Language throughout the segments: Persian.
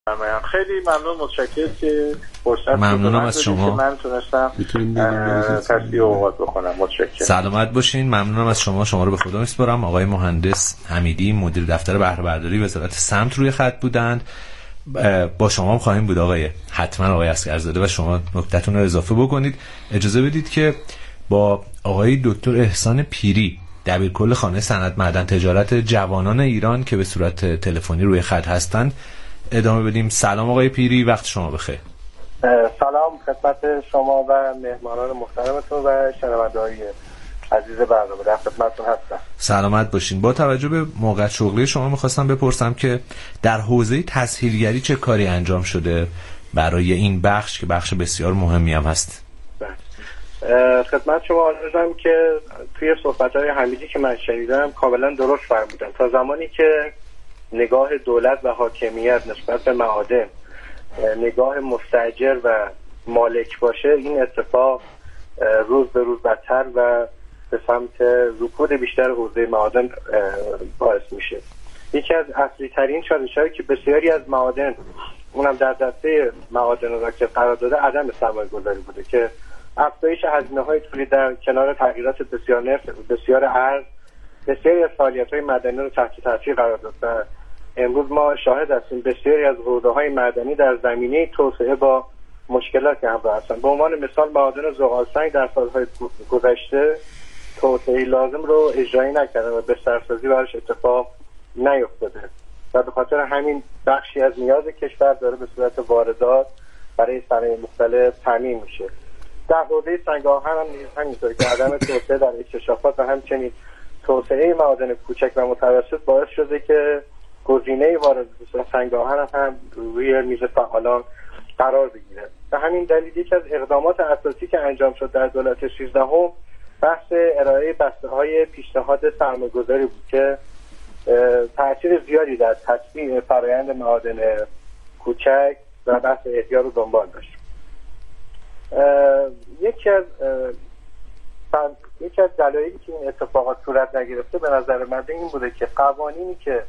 خیلی ممنون، متشکرم که فرصت ممنونم از شما. من تونستم تصفیه اوقات بکنم. متشکرم. سلامت باشین. ممنونم از شما. شما رو به خدا میسپارم. آقای مهندس حمیدی مدیر دفتر بهره برداری وزارت سمت روی خط بودند. با شما هم خواهیم بود حتما آقای اسگرزاده و شما نکته‌تون رو اضافه بکنید. اجازه بدید که با آقای دکتر احسان پیری دبیرکل خانه صنعت معدن تجارت جوانان ایران که به صورت تلفنی روی خط هستند ادامه بدیم. سلام آقای پیری، وقت شما بخیر. سلام خدمت شما و مهمانان محترمتون و شنونده‌های عزیز برنامه، در خدمتتون هستم. سلامت باشین. با توجه به موقعیت شغلی شما می‌خواستم بپرسم که در حوزه تسهیلگری چه کاری انجام شده برای این بخش که بخش بسیار مهمی هم هست؟ خدمت شما عرضم که توی صحبت‌های حمیدی که من شنیدم کاملا درست فرمودن. تا زمانی که نگاه دولت و حاکمیت نسبت به معادن نگاه مستاجر و مالک باشه، این اتفاق روز به روز بدتر و به سمت رکود بیشتر حوزه معادن باعث میشه. یکی از اصلی ترین چالش‌هایی که بسیاری از معادن، اونم در دسته معادن را که قرار داده، عدم سرمایه‌گذاری بوده که افزایش هزینه‌های تولید در کنار تغییرات بسیار نرخ، بسیار ارز، بسیاری از فعالیت‌های مدنی رو تحت تاثیر قرار داد و امروز ما شاهد هستیم بسیاری از حوزه‌های معدنی در زمینه توسعه با مشکلات همراه هستند. به عنوان مثال معادن زغال‌سنگ در سال‌های گذشته توسعه لازم رو اجرایی نکردن و بسترسازی براش اتفاق نیفتاده و به خاطر همین بخشی از نیاز کشور داره به صورت واردات برای صنایع مختلف تامین میشه. در حوزه سنگ آهن هم همینطور که عدم توسعه در اکتشافات و همچنین توسعه معادن کوچک و متوسط باعث شده که گزینه وارد سنگ آهن هم روی میز فعالان قرار بگیره. به همین دلیل یکی از اقدامات اساسی که انجام شد در دولت 13 بحث ارائه بسته‌های پیشنهاد سرمایه‌گذاری بود که تأثیر زیادی در تسریع فرآیند معادن کوچک و بحث احیا رو دنبال داشت. یکی از دلایلی که این اتفاقات صورت نگرفته به نظر من این بوده که قوانینی که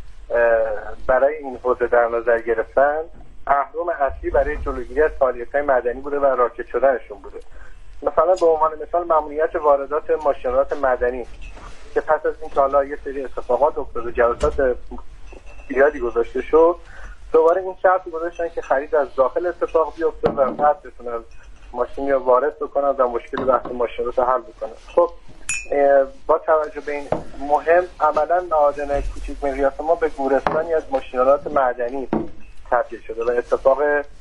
برای این حوزه در نظر گرفتن اهرم اصلی برای جلوگیری از فعالیت‌های مدنی بوده و راکد شدنشون بوده. مثلا به عنوان مثال ممنوعیت واردات ماشین‌آلات مدنی که پس از این که حالا یه سری اتفاقات افتاد و جلسات زیادی گذاشته شد، دوباره این شرط گذاشتن که خرید از داخل اتفاق بیفته و بعد بتونن ماشینی رو وارد بکنن و مشکل بحث ماشین‌آلات رو حل بکنن. خب با توجه به این مهم، عملاً معادن کوچک مقیاس ما به گورستانی از ماشین‌آلات معدنی تبدیل شده و اتفاق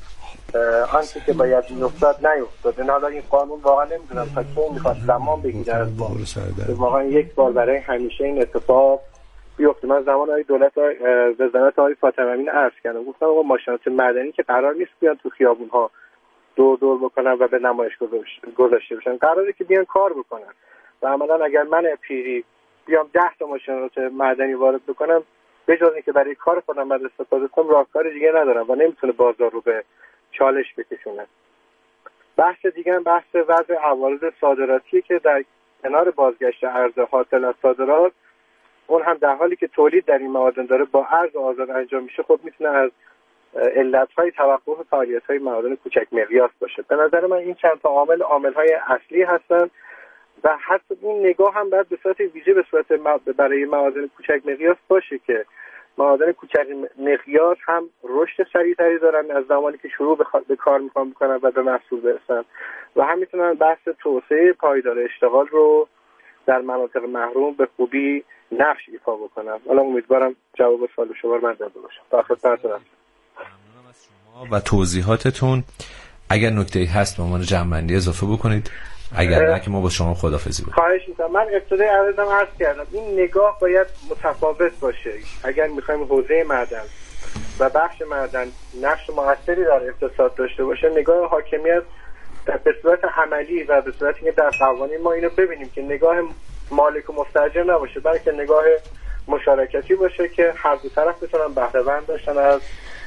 آنچه که باید می‌افتاد نیفتاد. حالا این قانون واقعا نمیدونم تا کی میخواد زمان بگیره از ما، واقعا یک بار برای همیشه این اتفاق بیفته. من زمان های دولت وزارت آقای فاطمی امین عرض کردم، گفتم آقا ماشین‌آلات مدنی که قرار نیست بیان تو خیابون‌ها دور بکنن و به نمایش گذاشته بشن، قراره که بیان کار بکنن و عملاً اگر من پیری بیام 10 تا ماشین‌آلات معدنی وارد بکنم، به جز اینکه برای کار خودم بعد استفاده کنم راهکار دیگه ندارم و نمیتونه بازار رو به چالش بکشونه. بحث دیگه هم بحث وضع عوارض صادراتی که در کنار بازگشت ارز حاصل از صادرات، اون هم در حالی که تولید در این معادن داره با ارز آزاد انجام میشه، خب میتونه از علت‌های توقف فعالیت‌های معادن کوچک مقیاس باشه. به نظر من این چند تا عامل‌های اصلی هستن و حتی این نگاه هم باید به صورت ویژه به صورت برای معادن کوچک مقیاس باشه که معادن کوچک مقیاس هم رشد سریعتری دارن از زمانی که شروع به کار میخوان بکنن و به محصول برسن و هم میتونن بحث توسعه پایدار اشتغال رو در مناطق محروم به خوبی نقش ایفا بکنن. حالا امیدوارم جواب سوال شما رو من داده باشم. تا خدمتتون هستم. ممنونم از شما و توضیحاتتون. اگر نکته‌ای هست به عنوان جمع‌بندی اضافه بکنید، اگر نه که ما با شما خداحافظی بکنیم. خواهش می‌کنم. من ابتدای عرض کردم این نگاه باید متفاوت باشه. اگر می‌خوایم حوزه معدن و بخش معدن نقش موثری در اقتصاد داشته باشه، نگاه حاکمیت به صورت عملی و به صورت اینکه در قوانین ما اینو ببینیم که نگاه مالک و مستاجر نباشه، بلکه نگاه مشارکتی باشه که هر دو طرف بتونن بهره مند باشن از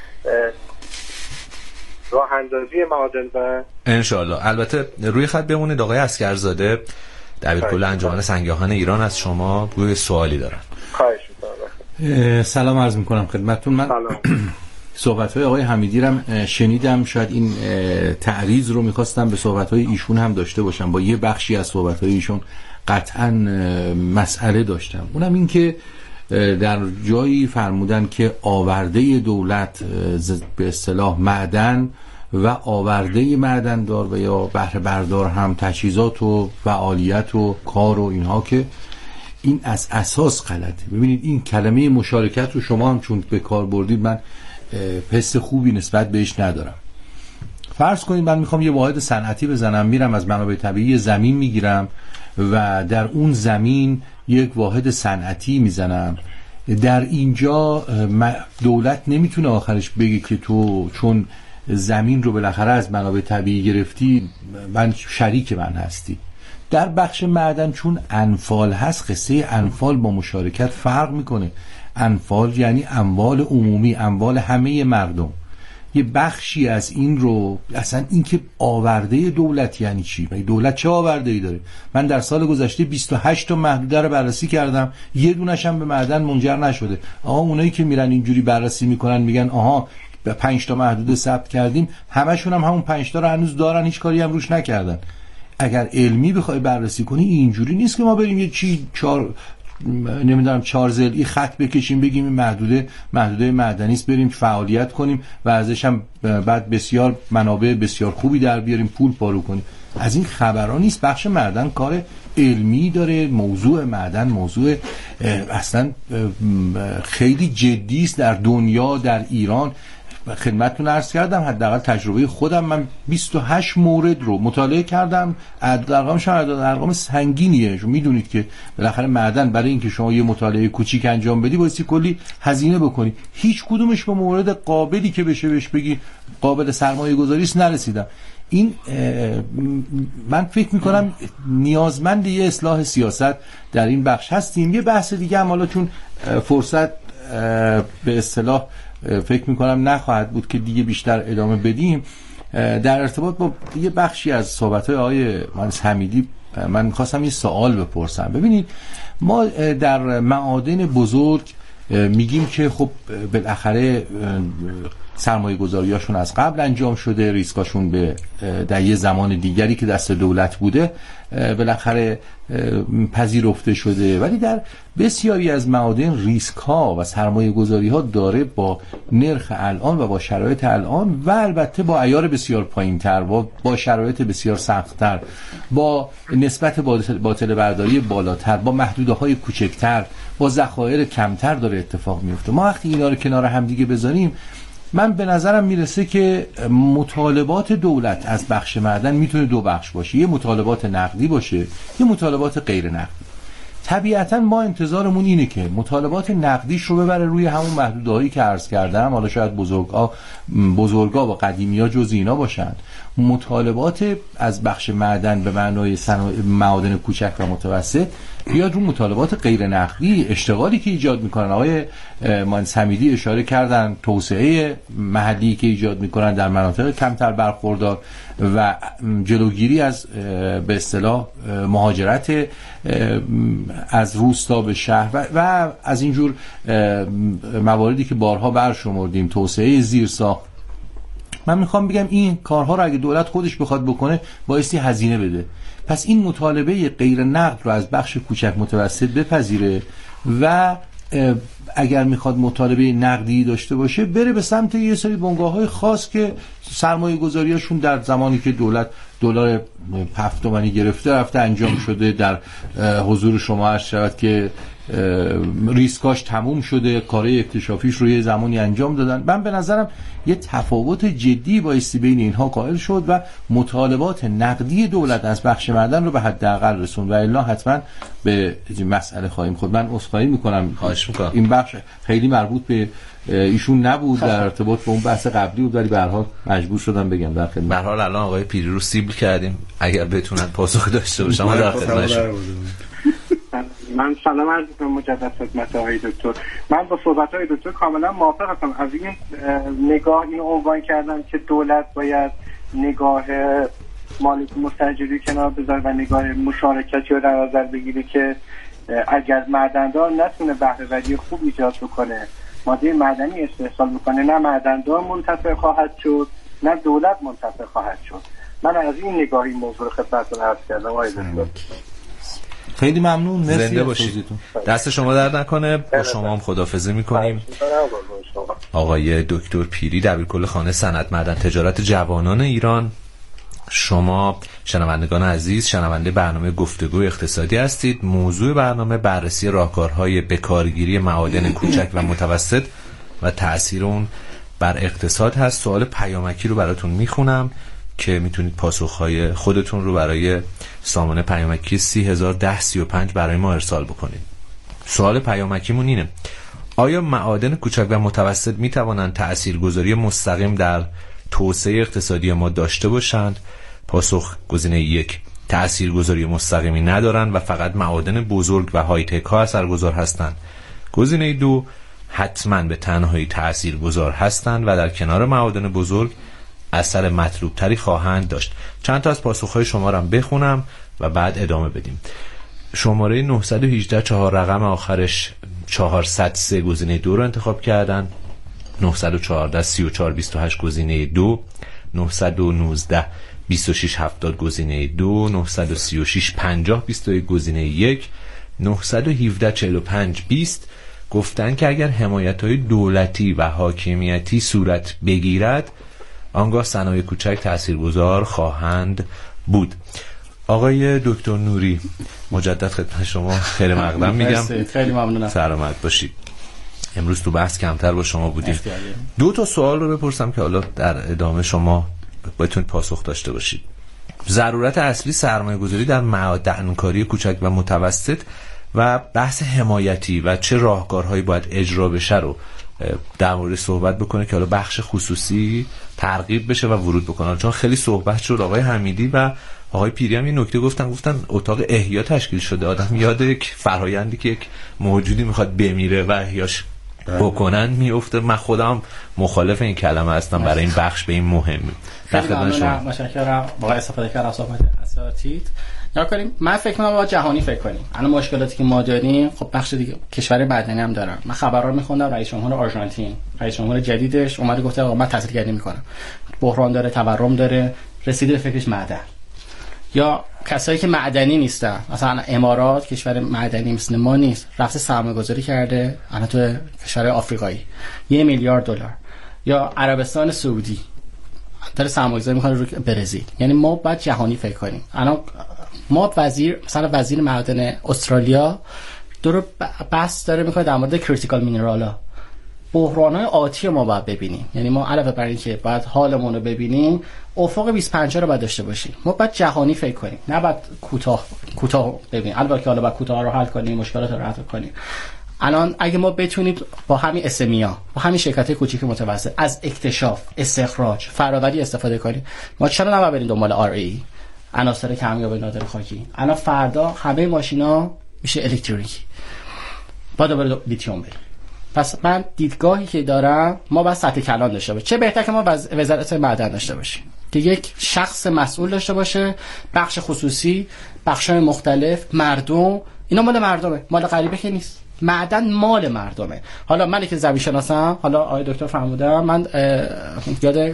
راه اندازی معادن و انشالله. البته روی خط بمونید آقای اسگرزاده، دبیرکل انجمن سنگ آهن ایران، از شما روی سوالی دارن. خواهش می‌کنم. سلام عرض می‌کنم خدمتتون. من صحبت‌های آقای حمیدی رو شنیدم، شاید این تعریض رو می‌خواستم به صحبت‌های ایشون هم داشته باشم. با یه بخشی از صحبت‌های ایشون قطعاً مسئله داشتم، اونم این که در جایی فرمودن که آورده دولت به اصطلاح معدن و آورده معدندار و یا بهره بردار هم تجهیزات و فعالیت و کار و اینها، که این از اساس غلطه. ببینید این کلمه مشارکت رو شما هم چون به کار بردید من حس خوبی نسبت بهش ندارم. فرض کنید من میخوام یه واحد صنعتی بزنم، میرم از منابع طبیعی زمین میگیرم و در اون زمین یک واحد صنعتی میزنم. در اینجا دولت نمیتونه آخرش بگه که تو چون زمین رو بالاخره از منابع طبیعی گرفتی من شریک من هستی. در بخش معدن چون انفال هست، قصه انفال با مشارکت فرق میکنه. انفال یعنی اموال عمومی، اموال همه مردم. یه بخشی از این رو اصلا این که آورده دولت یعنی چی؟ دولت چه آورده ای داره؟ من در سال گذشته 28 تا محدوده رو بررسی کردم، یه دونش هم به معدن منجر نشده. اونایی که میرن اینجوری بررسی میکنن میگن آها به 5 تا محدوده ثبت کردیم، همشون هم همون 5 تا رو هنوز دارن، هیچ کاری هم روش نکردن. اگر علمی بخوای بررسی کنی اینجوری نیست که ما بریم یه چی 4 ضلعی خط بکشیم بگیم این محدوده معدنی است، بریم فعالیت کنیم و ازش هم بعد بسیار منابع بسیار خوبی در بیاریم، پول پارو کنیم. از این خبران نیست. بخش معدن کار علمی داره. موضوع معدن موضوع اصلا خیلی جدی است در دنیا، در ایران. خدمتتون عرض کردم حداقل تجربه خودم، من 28 مورد رو مطالعه کردم. ارقامش هم ارقام سنگینیه. شما میدونید که بالاخره معدن برای اینکه شما یه مطالعه کوچیک انجام بدی بایستی کلی هزینه بکنی. هیچ کدومش به مورد قابلی که بشه بهش بگی قابل سرمایه گذاری است نرسیدم. این من فکر میکنم نیازمند یه اصلاح سیاست در این بخش هستیم. یه بحث دیگه هم حالا چون فرصت به اصطلاح فکر میکنم نخواهد بود که دیگه بیشتر ادامه بدیم، در ارتباط با یه بخشی از صحبت‌های آقای مهندس حمیدی من میخواستم یه سوال بپرسم. ببینید ما در معادن بزرگ میگیم که خب بالاخره سرمایه گذاریاشون از قبل انجام شده، ریسکاشون به در یه زمان دیگری که دست دولت بوده بالاخره پذیرفته شده، ولی در بسیاری از معادن ریسک ها و سرمایه گذاری ها داره با نرخ الان و با شرایط الان و البته با عیار بسیار پایین تر و با شرایط بسیار سخت تر، با نسبت باطل برداری بالاتر، با محدوده های کوچکتر، با ذخایر کمتر داره اتفاق میفته. ما وقتی اینا رو کنار هم دیگه بذاریم، من به نظرم میرسه که مطالبات دولت از بخش معدن میتونه دو بخش باشه. یه مطالبات نقدی باشه، یه مطالبات غیر نقدی. طبیعتا ما انتظارمون اینه که مطالبات نقدیش رو ببره روی همون محدودهایی که عرض کردم، حالا شاید بزرگا و قدیمی‌ها جز اینا باشن. مطالبات از بخش معدن به معنای معادن کوچک و متوسط بیاد رو مطالبات غیر نقدی. اشتغالی که ایجاد میکنن، آقای مهندس حمیدی اشاره کردن، توسعه محلی که ایجاد میکنن در مناطق کمتر برخوردار و جلوگیری از به اصطلاح مهاجرت از روستا به شهر و از اینجور مواردی که بارها برشمردیم، توسعه زیرساخت. من میخوام بگم این کارها رو اگه دولت خودش بخواد بکنه بایستی هزینه بده. پس این مطالبه غیر نقد رو از بخش کوچک متوسط بپذیره و اگر میخواد مطالبه نقدی داشته باشه بره به سمت یه سری بنگاه‌های خاص که سرمایه گذاریاشون در زمانی که دولت دلار 7 تومانی گرفته رفته انجام شده، در حضور شما عرض شود که ریسکاش تموم شده، کارهای اکتشافیش رو یه زمانی انجام دادن. من به نظرم یه تفاوت جدی بایستی بین اینها قائل شد و مطالبات نقدی دولت از بخش معدن رو به حداقل رسوند و الا حتما به مسئله خواهیم خود. من عذرخواهی میکنم، این بخش خیلی مربوط به ایشون نبود، در ارتباط با اون بحث قبلی بود، ولی به هر حال مجبور شدم بگم در خدمت. به هر حال الان آقای پیری رو سیبل کردیم، اگر بتونن پاسخ داشته باشن ما در خدمتشون. من سلام عرض می‌کنم مجدد خدمت آقای دکتر. من با صحبت‌های دکتر کاملا موافق هستم. از این نگاه اینو عنوان کردم که دولت باید نگاه مالک مستاجری کنار بذاره و نگاه مشارکتی رو در نظر بگیره که اگر معدندار نتونه بهره‌وری خوب ایجاد بکنه ماده معدنی استحصال میکنه، نه معدن‌دار منتفع خواهد شد نه دولت منتفع خواهد شد. من از این نگاهی موضوع خدمتتون عرض کردم. آقای دکتر خیلی ممنون، مرسی. زنده باشید. دست شما درد نکنه. با شما هم خداحافظی میکنیم. آقای دکتر پیری، دبیرکل خانه صنعت معدن تجارت جوانان ایران. شما شنوندگان عزیز شنونده برنامه گفتگو اقتصادی هستید. موضوع برنامه بررسی راهکارهای بکارگیری معادن کوچک و متوسط و تأثیر اون بر اقتصاد هست. سوال پیامکی رو براتون میخونم که میتونید پاسخهای خودتون رو برای سامانه پیامکی 301035 برای ما ارسال بکنید. سوال پیامکیمون اینه: آیا معادن کوچک و متوسط میتوانند تأثیرگذاری مستقیم در توسعه اقتصادی ما داشته باشند؟ پاسخ: گزینه 1 تأثیرگذاری مستقیمی ندارند و فقط معادن بزرگ و های تک ها اثرگذار هستند. گزینه 2 حتما به تنهایی تأثیرگذار هستند و در کنار معادن بزرگ اثر مطلوب تری خواهند داشت. چند تا از پاسخهای شما رو هم بخونم و بعد ادامه بدیم. شماره 918 4 رقم آخرش 403 گزینه 2 رو انتخاب کردن. 914 3428 گزینه 2، 919 2670 گزینه 2، 936 50 21 گزینه 1، 917 45 20. گفتن که اگر حمایت‌های دولتی و حاکمیتی صورت بگیرد آنگاه صنایع کوچک تاثیرگذار خواهند بود. آقای دکتر نوری، مجدد خدمت شما خیر مقدم میگم. خیلی ممنونم. سلامت باشید. امروز تو بحث کمتر با شما بودیم. 2 سوال رو بپرسم که حالا در ادامه شما بتونید پاسخ داشته باشید. ضرورت اصلی سرمایه‌گذاری در معدنکاری کوچک و متوسط و بحث حمایتی و چه راهکارهایی باید اجرا بشه رو در مورد صحبت بکنه که حالا بخش خصوصی ترغیب بشه و ورود بکنه. چون خیلی صحبت شد، آقای حمیدی و آقای پیری هم این نکته گفتن اتاق احیا تشکیل شده. آدم یاد یک فرآیندی که یک موجودی میخواد بمیره و احیاش بکنن میفته. من خودم مخالف این کلمه هستم برای این بخش به این مهمه. خیلی ممنونم، متشکرم. واقعا استفاده کردم صحبت اساتید. یا کنیم من فکر کنم با جهانی فکر کنیم. الان مشکلاتی که ما داریم خب بخش دیگه کشور معدنی هم دارن. من خبرها رو می‌خوندم، رئیس جمهور آرژانتین، رئیس جمهور جدیدش اومده گفته آقا من تحصیلگری می‌کنم. بحران داره، تورم داره، رسیده به فکرش معدن. یا کسایی که معدنی نیستن، مثلا امارات کشور معدنی مثل ما نیست، رفته سرمایه‌گذاری کرده الان تو کشور آفریقایی 1 میلیارد دلار. یا عربستان سعودی داره سرمایه‌گذاری می‌کنه رو برزیل. یعنی ما باید جهانی فکر کنیم. الان ما وزیر معادن استرالیا داره بحث داره میکنه در مورد کریتیکال مینرالا. بحران‌های آتی ما باید ببینیم. یعنی ما علاوه بر این که باید حالمون رو ببینیم، افق 2050 رو باید داشته باشیم. ما باید جهانی فکر کنیم، نه باید کوتاه ببینیم. البته که حالا باید کوتاه رو حل کنیم، مشکلات رو حل کنیم. الان اگه ما بتونیم با همین اسمیا، با همین شرکت‌های کوچیک متوسط از اکتشاف، استخراج، فرآوری استفاده کنیم، ما چرا نباید بریم دنبال RE، عناصر کمیاب نادر خاکی؟ الان فردا همه ماشینا میشه الکتریکی، باید دوباره لیتیوم بریم. پس من دیدگاهی که دارم ما باید سطح کلان داشته باشیم. چه بهتر که ما وزارت معدن داشته باشیم که یک شخص مسئول داشته باشه، بخش خصوصی، بخش‌های مختلف، مردم. اینا مال مردمه، مال غریبه که نیست. معدن مال مردمه. حالا من که زمین شناسم، حالا آقای دکتر فرمودم، من یاد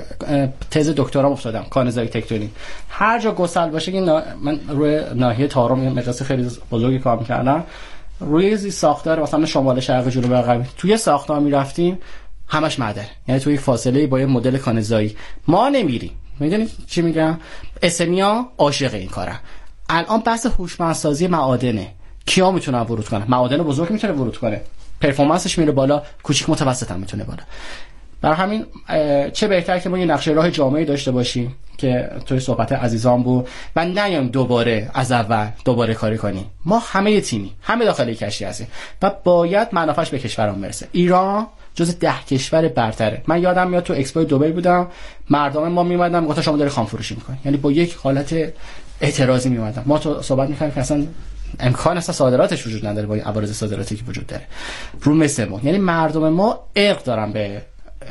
تز دکترام افتادم، کانزایی تکتونیک. هر جا گسل باشه که من روی ناحیه تارم مدرسه خیلی بزرگی کار می‌کردم، روی ساختار مثلا شمال شرق جنوب غربی توی ساختار می‌رفتیم همش معدن. یعنی توی فاصله با یه مدل کانزایی ما نمیریم. میدونید چی میگم؟ اسمیا عاشق این کارن. الان بحث هوشمندسازی معادنه. کیا میتونن ورود کنن؟ معادن بزرگ میتونه ورود کنه، پرفورمنسش میره بالا، کوچیک متوسط هم میتونه بالا. برای همین چه بهتر که ما یه نقشه راه جامعی داشته باشیم که توی صحبت عزیزان بود و نیایم دوباره از اول دوباره کاری کنیم. ما همه تیمی، همه داخل کشتی هستیم و باید منافعش به کشورمون برسه. ایران جز 10 کشور برتره. من یادم میاد تو اکسپو دبی بودم، مردم ما میومدن میگفتن شما داری خام فروشی میکنی، یعنی با یک حالت اعتراضی میومدن. ما تو صحبت میکنیم که اصلا امکان است صادراتش وجود نداره با این عوارض صادراتی که وجود داره رو مثل ما. یعنی مردم ما ارق دارن به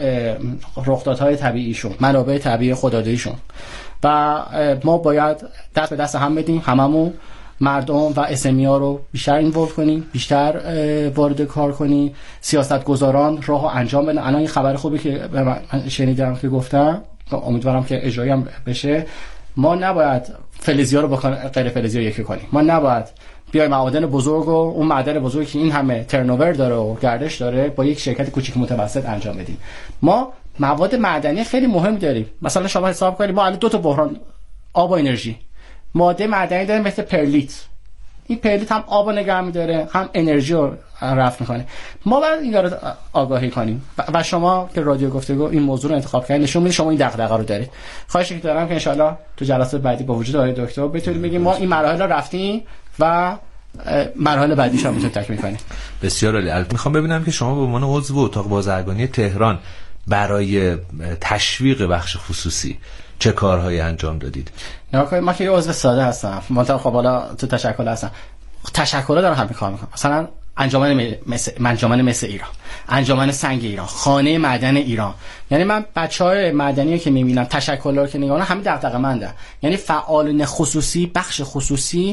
رخدادهای طبیعیشون، منابع طبیعی خدادادیشون و ما باید دست به دست هم بدیم، هممون مردم و اسمی ها رو بیشتر اینوالو کنیم، بیشتر وارد کار کنیم، سیاستگزاران راهو انجام بدن. الان این خبر خوبی که من شنیدم که گفتم، امیدوارم که اجرایی هم بشه، ما نباید فلزیا رو با غیر فلزیا یکی کنیم. ما نباید بیایم معادن بزرگ و اون معدن بزرگی که این همه ترنوور داره و گردش داره با یک شرکت کوچیک متوسط انجام بدیم. ما مواد معدنی خیلی مهم داریم. مثلا شما حساب کنید ما الان 2 تا بحران آب و انرژی، ماده معدنی داریم مثل پرلیت. این پرلیت هم آب رو نگه می‌داره، هم انرژی رو رفع می‌کنه. ما باید اینا رو آگاهی کنیم و شما که رادیو گفتگو این موضوع رو انتخاب کردید نشون میده شما این دغدغه رو دارید. خواهش دارم که ان شاءالله تو جلسات بعدی با وجود آقای دکتر بتونیم بگیم ما این مراحل رو رفتیم و مرحله بعدیش هم میتونیم تکمیل کنیم. بسیار عالی. میخوام ببینم که شما به عنوان عضو اتاق بازرگانی تهران برای تشویق بخش خصوصی چه کارهایی انجام دادید؟ نه ما که یه عضو ساده هستم، منتها خب حالا تو تشکل هستم. تشکل‌ها دارم همین کار میکنم. مثلا انجمن مثل ایران، انجمن سنگ ایران، خانه معدن ایران. یعنی من بچهای مدنی که میبینم، تشکل‌ها که نگاه همین دغدغه‌مندن. یعنی فعالان خصوصی، بخش خصوصی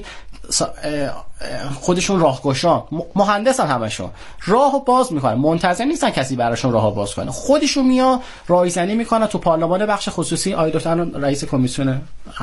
خودشون راهگشا، مهندسن، همشون راهو باز میکنن، منتظر نیستن کسی براشون راهو باز کنه، خودشون میان راهزنی میکنن. تو پارلمان بخش خصوصی آقای دکتر رئیس کمیسیون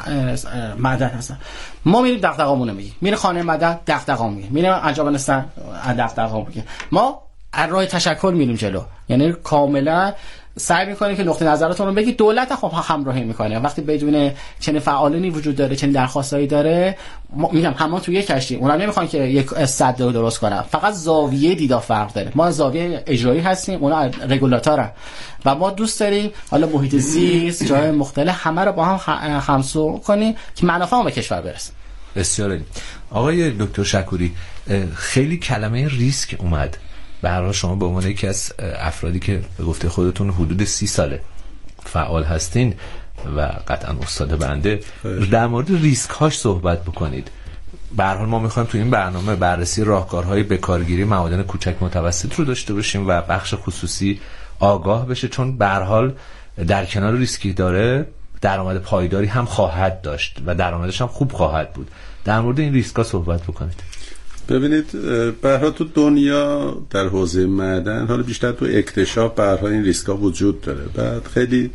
معدن هستن، ما میریم دغدغه‌مون رو میگیم، میره خانه معدن دغدغه‌مون میگیم، میریم انجمن سنگ دغدغه‌مون میگیم. ما از راه تشکل میریم جلو، یعنی کاملا سعی میکنه که نقطه نظرتون رو بگید. دولت خب همراهی میکنه وقتی بدون چنین فعالانی وجود داره، چنین درخواستایی داره. میگم همون تو یک کشتی، اونم نمیخوان که یک صد رو درست کنن، فقط زاویه دیدار فرق داره. ما زاویه اجرایی هستیم، اونا رگولاتورن و ما دوست داریم حالا محیط زیست، جای مختلف همه رو با هم همسو کنیم که منافع به کشور برسه. بسیار عالی. آقای دکتر شکوری، خیلی کلمه ریسک اومد. به هر حال شما به عنوان یکی از افرادی که به گفته خودتون حدود 30 ساله فعال هستین و قطعا استاد بنده، در مورد ریسک هاش صحبت بکنید. به هر حال ما میخوایم تو این برنامه بررسی راهکارهای بکارگیری معادن کوچک متوسط رو داشته باشیم و بخش خصوصی آگاه بشه، چون به هر حال در کنار ریسکی داره درآمد پایداری هم خواهد داشت و درآمدش هم خوب خواهد بود. در مورد این ریسک ها صحبت بکنید. ببینید به هر حال تو دنیا در حوزه معدن، حالا بیشتر تو اکتشاف، به هر حال این ریسک‌ها وجود داره. بعد خیلی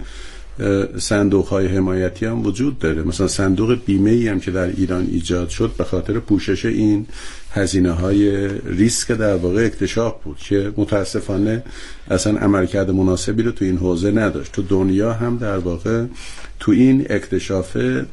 صندوق‌های حمایتی هم وجود داره. مثلا صندوق بیمه‌ای هم که در ایران ایجاد شد به خاطر پوشش این هزینه‌های ریسک در واقع اکتشاف بود که متاسفانه اصلا عملکرد مناسبی رو تو این حوزه نداشت. تو دنیا هم در واقع تو این اکتشاف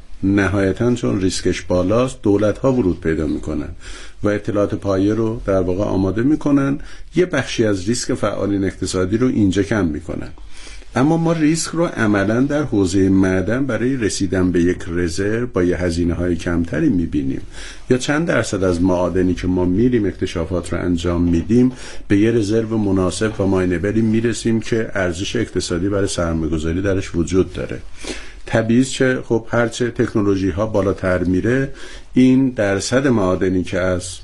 نهایتاً چون ریسکش بالاست دولت‌ها ورود پیدا میکنن و اطلاعات پایه رو در واقع آماده میکنن، یه بخشی از ریسک فعالین اقتصادی رو اینجا کم میکنن. اما ما ریسک رو عملاً در حوزه معدن برای رسیدن به یک رزرو با یه هزینه‌های کمتری میبینیم، یا چند درصد از معادنی که ما میریم اکتشافات رو انجام میدیم به یه رزرو مناسب و ماینبلی میرسیم که ارزش اقتصادی برای سرمایه‌گذاری درش وجود داره. طبیعیه که خب هرچه تکنولوژی ها بالاتر میره این درصد معادنی که از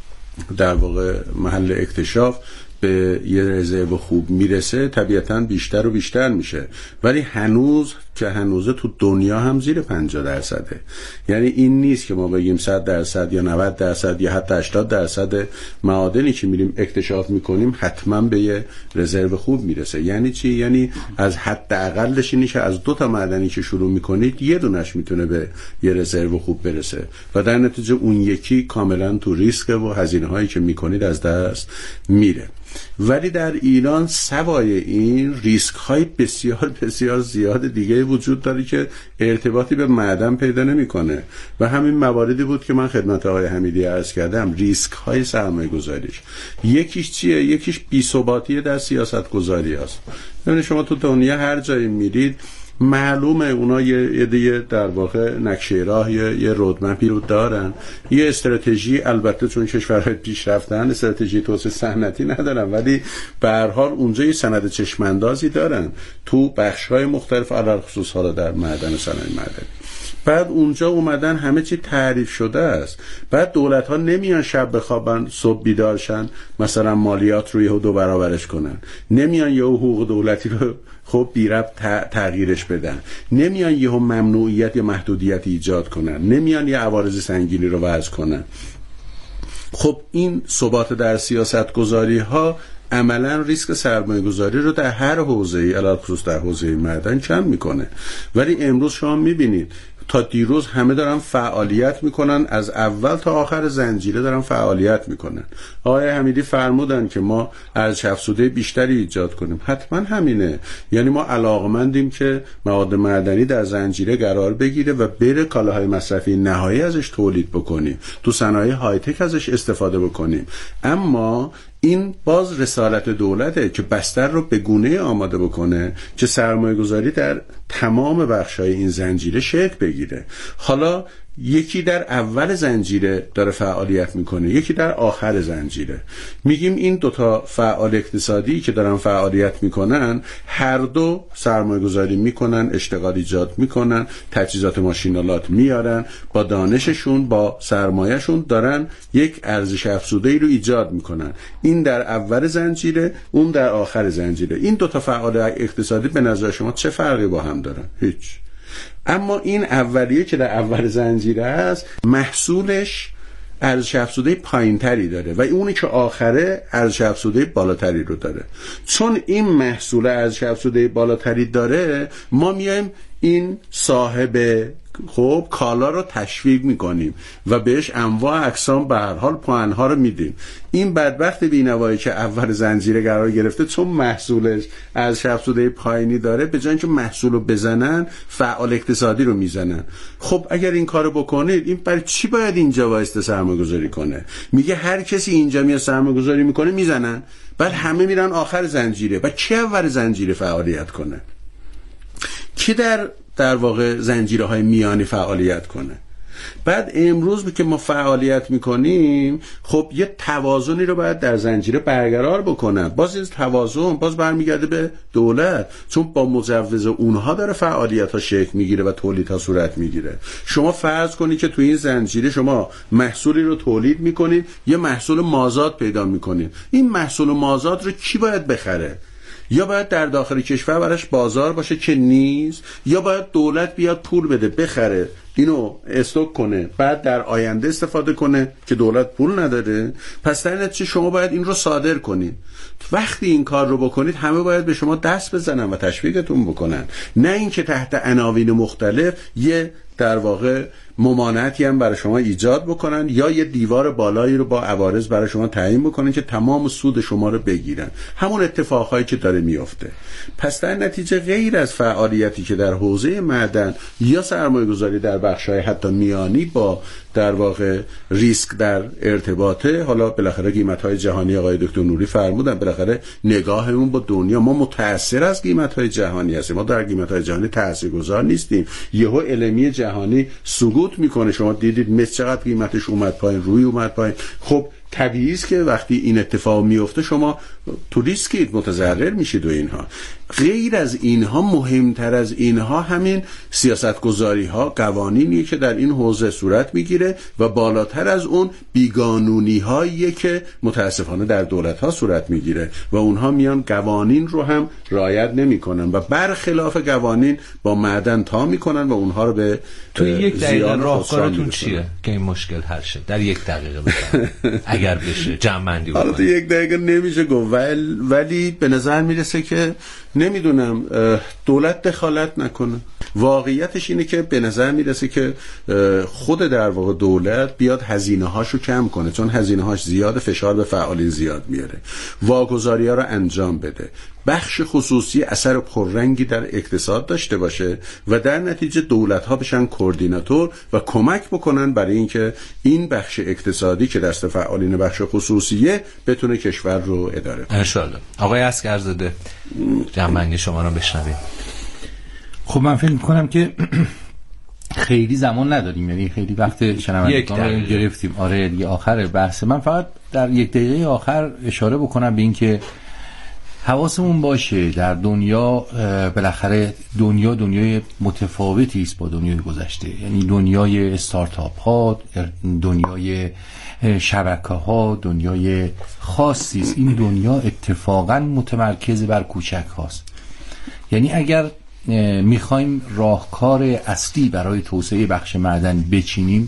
در واقع محل اکتشاف به یه رزرو خوب میرسه طبیعتاً بیشتر و بیشتر میشه، ولی هنوز که هنوزه تو دنیا هم زیر 50%. یعنی این نیست که ما بگیم 100% یا 90% یا حتی 80% معادنی که میریم اکتشاف میکنیم حتما به یه رزرو خوب میرسه. یعنی چی؟ یعنی از حداقلش اینه که از 2 تا معدنی که شروع میکنید یه دونش میتونه به یه رزرو خوب برسه و در نتیجه اون یکی کاملا تو ریسک و هزینه هایی که میکنید از دست میره. ولی در ایران سوای این ریسک های بسیار بسیار زیاد دیگه وجود داره که ارتباطی به معدن پیدا نمیکنه و همین مواردی بود که من خدمت آقای حمیدی عرض کردم. ریسک های سرمایه گذاریش یکیش چیه؟ یکیش بی‌ثباتی در سیاست گذاری است. ببینید شما تو دنیا هر جایی میرید معلومه اونا یه دیگه در واقع نقشه راه یه رودمپی رو دارن، یه استراتژی، البته چون کشورهای پیشرفتن استراتژی توسعه صنعتی ندارن ولی به هر حال اونجا یه سند چشماندازی دارن تو بخش‌های مختلف، علل خصوص حالا در معدن و صنایع معدنی. بعد اونجا اومدن همه چی تعریف شده است. بعد دولت ها نمیان شب بخوابن صبح بیدار شن مثلا مالیات رو یهو 2 برابرش کنن، نمیان یهو حقوق دولتی رو خب بی ربط تغییرش بدن، نمیان یهو ممنوعیت یا محدودیت ایجاد کنن، نمیان یه عوارض سنگینی رو وضع کنن. خب این ثبات در سیاست گذاری ها عملا ریسک سرمایه گذاری رو در هر حوزه‌ای علاوه خصوص در حوزه معدن کم میکنه. ولی امروز شما میبینید تا دیروز همه دارن فعالیت میکنن، از اول تا آخر زنجیره دارن فعالیت میکنن. آقای حمیدی فرمودن که ما ارزش افزوده بیشتری ایجاد کنیم، حتما همینه. یعنی ما علاقمندیم که مواد معدنی در زنجیره قرار بگیره و بره کالاهای مصرفی نهایی ازش تولید بکنیم، تو صنایع های تک ازش استفاده بکنیم. اما این باز رسالت دولته که بستر رو به گونه آماده بکنه که سرمایه گذاری در تمام بخش‌های این زنجیره شکل بگیره. حالا یکی در اول زنجیره داره فعالیت میکنه، یکی در آخر زنجیره. میگیم این دوتا فعال اقتصادی که دارن فعالیت میکنن هر دو سرمایه گذاری میکنن، اشتغال ایجاد میکنن، تجهیزات ماشینالات میارن، با دانششون با سرمایهشون دارن یک ارزش افزوده‌ای رو ایجاد میکنن. این در اول زنجیره، اون در آخر زنجیره. این دوتا فعال اقتصادی به نظر شما چه فرقی با هم دارن؟ هیچ. اما این اولیه که در اول زنجیره است محصولش ارزش افزوده پایینتری داره و اونی که آخره ارزش افزوده بالاتری رو داره. چون این محصول ارزش افزوده بالاتری داره ما میایم این صاحب خب کالا رو تشویق میکنیم و بهش انواع اقسام به هر حال پوانها رو میدیم. این بدبخت بینوایی که اول زنجیره قرار گرفته چون محصولش از افزوده پایینی داره به جای اینکه محصول رو بزنن فعال اقتصادی رو میزنن. خب اگر این کارو بکنید این برای چی باید اینجا وایسته سرمایه گذاری کنه؟ میگه هر کسی اینجا میاد سرمایه گذاری میکنه میزنن، بعد همه میرن آخر زنجیره. بعد کی اول زنجیره فعالیت کنه؟ کی در واقع زنجیره های میانی فعالیت کنه؟ بعد امروز که ما فعالیت میکنیم خب یه توازنی رو باید در زنجیره برقرار بکنن. باز این توازن باز برمیگرده به دولت، چون با مجوز اونها داره فعالیت ها شکل میگیره و تولید ها صورت میگیره. شما فرض کنید که تو این زنجیره شما محصولی رو تولید میکنید، یه محصول مازاد پیدا میکنید. این محصول مازاد رو کی باید بخره؟ یا باید در داخل کشور براش بازار باشه که نیست، یا باید دولت بیاد پول بده بخره اینو استوک کنه بعد در آینده استفاده کنه که دولت پول نداره. پس در نتیجه شما باید این رو صادر کنید. وقتی این کار رو بکنید همه باید به شما دست بزنن و تشویقتون بکنن، نه اینکه تحت عناوین مختلف یه در واقع ممانعتی هم برای شما ایجاد بکنن یا یه دیوار بالایی رو با عوارض برای شما تعیین بکنن که تمام سود شما رو بگیرن. همون اتفاقهایی که داره میفته. پس در نتیجه غیر از فعالیتی که در حوزه معدن یا سرمایه گذاری در بخش‌های حتی میانی با در واقع ریسک در ارتباطه، حالا بالاخره قیمت‌های جهانی آقای دکتر نوری فرمودن بالاخره نگاهمون با دنیا، ما متأثر از قیمت‌های جهانی هستیم، ما در قیمت‌های جهانی تاثیرگذار نیستیم. یهو المی جهانی سقوط میکنه، شما دیدید مس چقدر قیمتش اومد پایین، روی اومد پایین. خب طبیعی است که وقتی این اتفاق میفته شما تو ریسکید، متضرر میشید و اینها. غیر از اینها، مهمتر از اینها همین سیاستگذاری ها، قوانینی که در این حوزه صورت میگیره و بالاتر از اون بیقانونی هایی که متاسفانه در دولت ها صورت میگیره و اونها میان قوانین رو هم رعایت نمیکنن و برخلاف قوانین با معدن تا میکنن و اونها رو به توی یک دقیقه راهکارتون چیه که این مشکل حل شه؟ در یک دقیقه بزن اگر بشه جمع‌بندی بکنید. حالا تو یک دقیقه نمیشه گفت، ولی به نظر میرسه که نمیدونم دولت دخالت نکنه. واقعیتش اینه که به نظر میرسه که خود در واقع دولت بیاد هزینه هاشو کم کنه، چون هزینه هاش زیاد، فشار به فعالین زیاد میاره، واگذاری ها رو انجام بده، بخش خصوصی اثر پررنگی در اقتصاد داشته باشه و در نتیجه دولت ها بشن کوردیناتور و کمک بکنن برای اینکه این بخش اقتصادی که دست فعالین بخش خصوصیه بتونه کشور رو اداره کنه. ان شاء الله. آقای عسکرزاده جمع‌بندی شما رو بشنویم. خب من فکر می‌کنم که خیلی زمان نداریم، یعنی خیلی وقت شنوندگان رو گرفتیم. آره دیگه آخر بحث من فقط در یک دقیقه آخر اشاره بکنم به این که حواسمون باشه در دنیا بالاخره دنیای متفاوتی است با دنیای گذشته. یعنی دنیای استارتاپ ها، دنیای شبکه ها، دنیای خاصی است. این دنیا اتفاقا متمرکز بر کوچک هاست. یعنی اگر میخوایم راهکار اصلی برای توسعه بخش معدن بچینیم،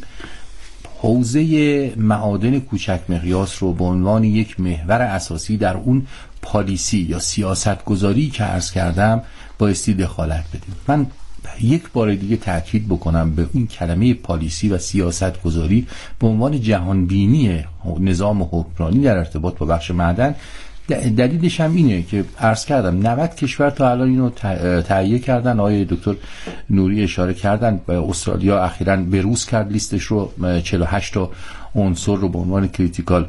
حوزه معادن کوچک مقیاس رو به عنوان یک محور اساسی در اون پالیسی یا سیاست گذاری که عرض کردم بایستی دخالت بدیم. من یک بار دیگه تأکید بکنم به این کلمه پالیسی و سیاست گذاری به عنوان جهانبینی نظام حکمرانی در ارتباط با بخش معدن. دلیلش هم اینه که عرض کردم 90 کشور تا الان اینو تهیه کردن. آقای دکتر نوری اشاره کردن و استرالیا اخیراً بروز کرد لیستش رو، 48 تا عنصر رو به عنوان کریتیکال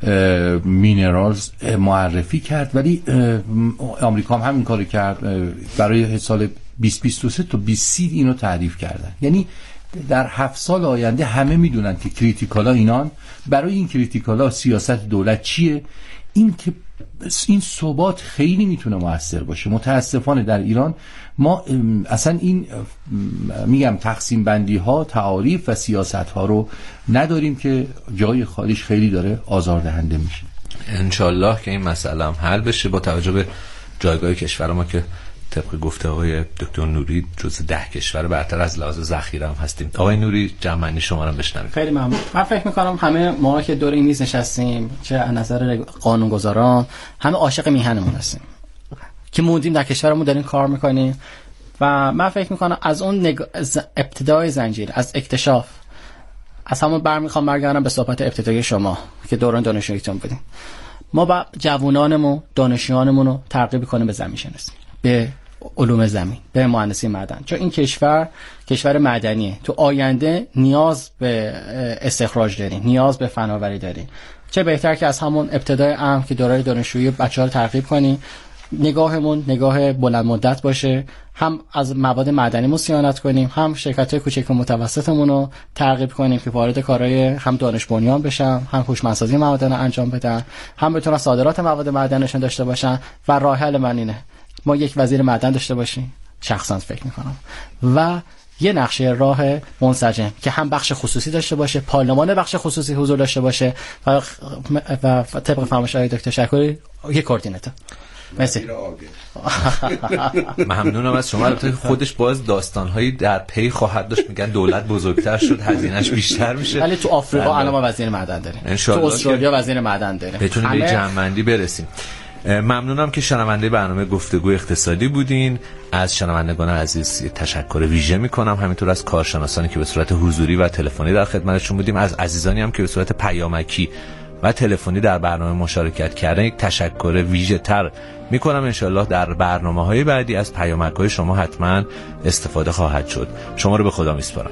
مینرالز معرفی کرد، ولی آمریکا هم همین کارو کرد. برای سال 2023 تا 2030 اینو تعریف کردن. یعنی در 7 سال آینده همه میدونن که کریتیکالا اینان. برای این کریتیکالا سیاست دولت چیه؟ این که این ثبات خیلی میتونه موثر باشه. متاسفانه در ایران ما اصلا این میگم تقسیم بندی ها، تعاریف و سیاست ها رو نداریم که جای خالیش خیلی داره آزاردهنده میشه. انشالله که این مسئله هم حل بشه با توجه به جایگاه کشور ما که طبق گفته آقای دکتر نوری جزو 10 کشور برتر از لحاظ ذخیره هم هستیم. آقای نوری جمعنی شما رو بشنویم. خیلی ممنون. من فکر می‌کنم همه ما که دور این میز نشستیم، چه از نظر قانونگذاران، همه عاشق میهنمون هستیم که موندیم در کشورمون داریم کار میکنیم و من فکر می‌کنم از اون ابتدای زنجیر، از اکتشاف، از همون برمیخوام برگردم به صحبت ابتدایی شما که دوران دانشجوییتون بودیم. ما با جوانانمون، دانشجویانمون رو ترغیب کنیم به زمین شناسی، به علوم زمین، به مهندسی معدن، چون این کشور معدنیه. تو آینده نیاز به استخراج داریم، نیاز به فناوری داریم. چه بهتر که از همون ابتدای امر که دوران دانشجویی بچه‌ها رو ترغیب کنیم، نگاهمون نگاه بلند مدت باشه، هم از مواد معدنیمون صیانت کنیم، هم شرکت‌های کوچک و متوسطمون رو ترغیب کنیم که وارد کارهای هم دانش بنیان بشن، هم هوشمندسازی معادن انجام بدن، هم بتونن صادرات مواد معدنشون داشته باشن. و راه حل من اینه ما یک وزیر معدن داشته باشیم، شخصا فکر میکنم، و یه نقشه راه منسجم که هم بخش خصوصی داشته باشه، پارلمان بخش خصوصی حضور داشته باشه و طبق فرمایش آقای دکتر شکوری یک کوردیناتور. مرسی. ممنونم از شما. البته خودش باز داستان‌هایی در پی خواهد داشت. میگن دولت بزرگتر شد، هزینه‌اش بیشتر میشه. ولی تو آفریقا الان ما وزیر معدن داریم، تو استرالیا وزیر معدن داریم. بتونیم به جمع‌بندی برسیم. ممنونم که شنونده برنامه گفتگو اقتصادی بودین. از شنوندگان عزیز تشکر ویژه میکنم، همینطور از کارشناسانی که به صورت حضوری و تلفنی در خدمتشون بودیم، از عزیزانی هم که به صورت پیامکی و تلفنی در برنامه مشارکت کردن یک تشکر ویژه تر میکنم. انشالله در برنامه‌های بعدی از پیامک‌های شما حتما استفاده خواهد شد. شما رو به خدا میسپارم.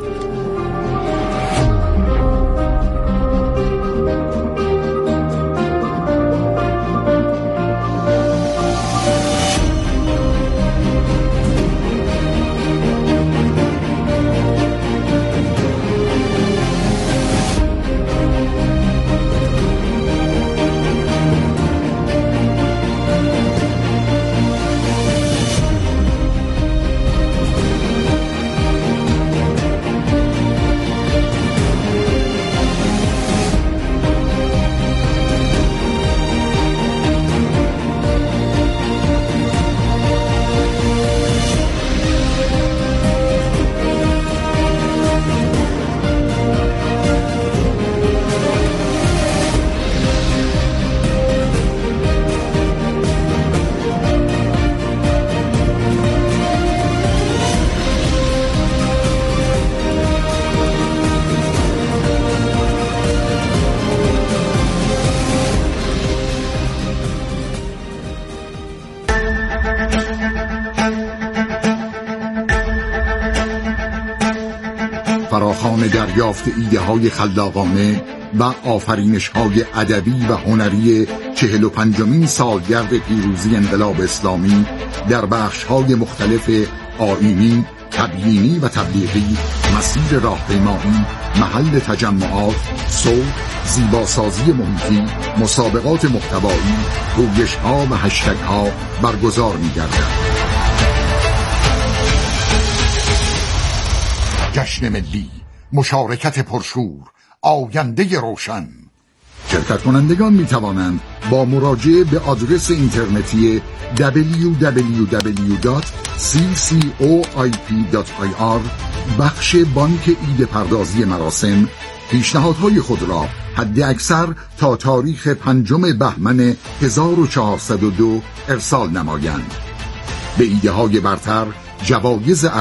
فراخوان دریافت ایده های خلاقانه و آفرینش های ادبی و هنری 45مین سالگرد پیروزی انقلاب اسلامی در بخش های مختلف آیینی، تبیینی و تبلیغی، مسیر راهپیمایی محل تجمعات، صوت، زیباسازی محیطی، مسابقات محتوایی، گویش‌ها و هشتگ‌ها برگزار می‌گردد. جشن ملی، مشارکت پرشور، آینده روشن. شرکت کنندگان می توانند با مراجعه به آدرس اینترنتی www.ccoip.ir بخش بانک عید پردازی مراسم پیشنهادهای خود را حد اکثر تا تاریخ 5 بهمن 1402 ارسال نمایند. به ایده های برتر جوایز